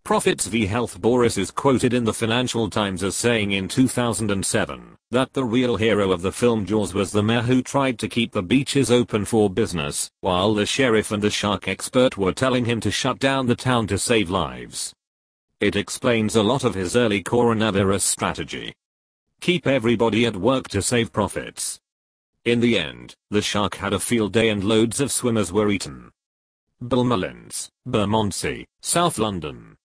Profits v Health. Boris is quoted in the Financial Times as saying in 2007 that the real hero of the film Jaws was the mayor who tried to keep the beaches open for business, while the sheriff and the shark expert were telling him to shut down the town to save lives. It explains a lot of his early coronavirus strategy. Keep everybody at work to save profits. In the end, the shark had a field day and loads of swimmers were eaten. Bill Mullins, Bermondsey, South London.